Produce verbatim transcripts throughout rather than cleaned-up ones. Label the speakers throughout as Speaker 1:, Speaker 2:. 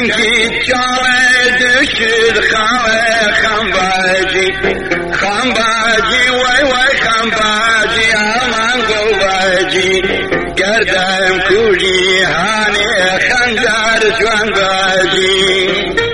Speaker 1: جنگی چاله دشت خاله خنباجی خنباجی وای وای خنباجی امان گوباجی گردم کوجی هانه خنجر جوان باجی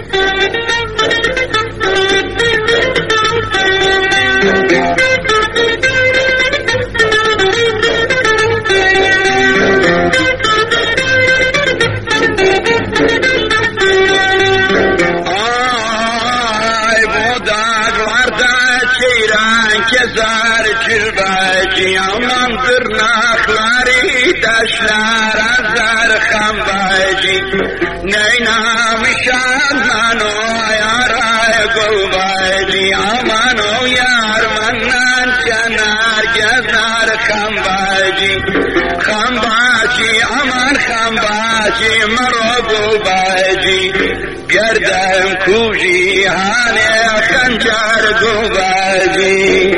Speaker 1: Kezar çırbaci aman tırnakları taşlar azar kambaci neynamışan man o yara gulbaci aman o yar mannan çanar gezar kambaci kambaci aman kambaci maro gulbaci gerdem kuji hane kancar gulbaci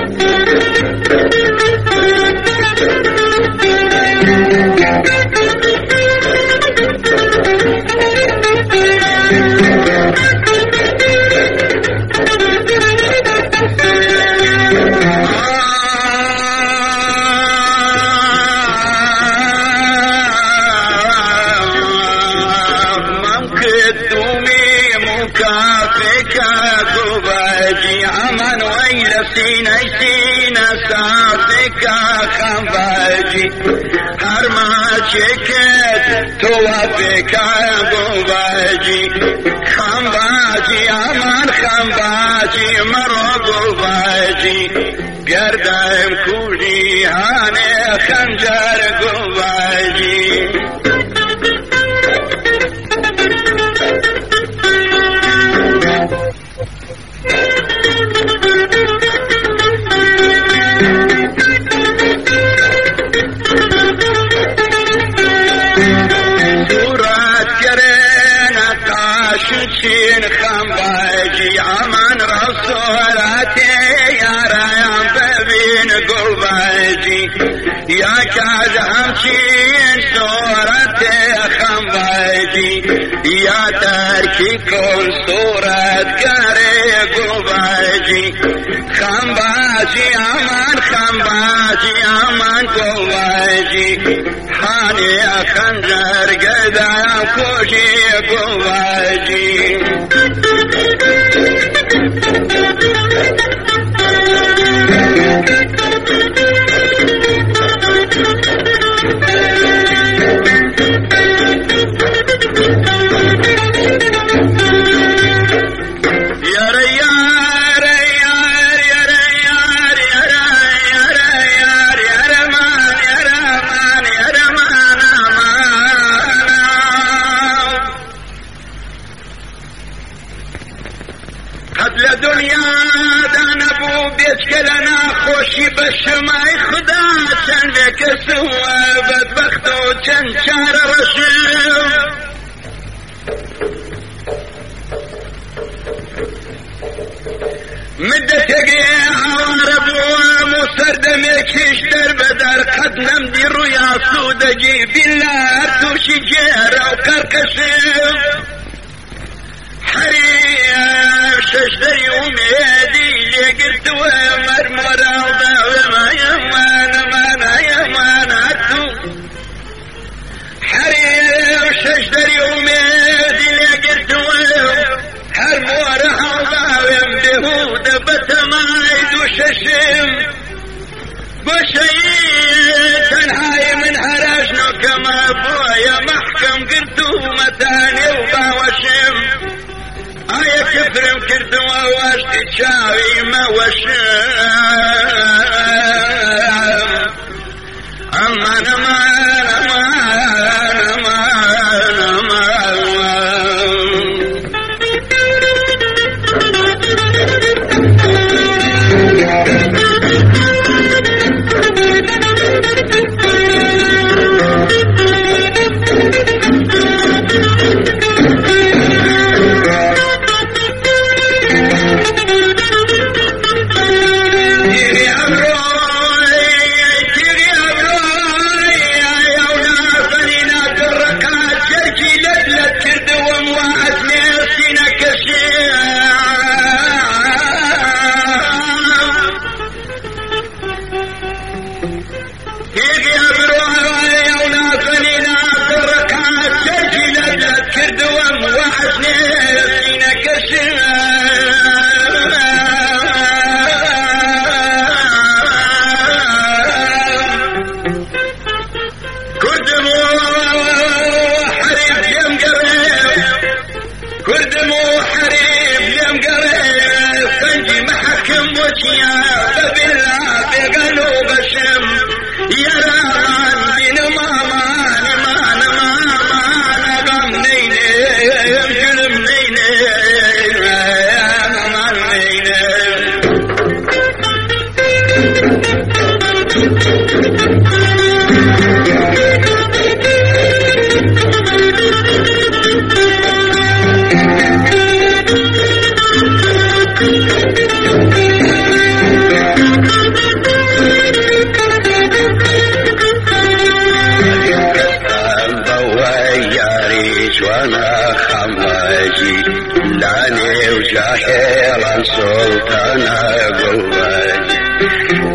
Speaker 1: سینه سینه سازکا خنباجی هر ما چکت تو وفکا گوباجی خنباجی امان خنباجی مرو گوباجی گردم کولی هانه خنجر گوباجی چین خنباجی امان رسولت یارایم ببین گلباجی یا کاج همچین صورت خنباجی یا ترکی کن صورت گره گلباجی خنباجی امان خنباجی امان گلباجی هانی خنجر گدایم کوشی گلباجی بشمای خدا چند کسو بدبخت و چند چار رشم مدتگی عوارب و مصردم یکیش در بدر قد نمدی رویا سودگی بیلار توشی جیر و کرکشم حریم ششدری امیدی لگرد و مرمورا شجدري وميدي لقيت ويهم هر مورها ضاوم بهود بتمايد وششم بشيء تنهاي من هرجنا كما بويا محكم قلتو متاني وباوشم آية كفرم كرتو واشتي تشاوي ما وشم أما نما سينا كسر سلطان قلبي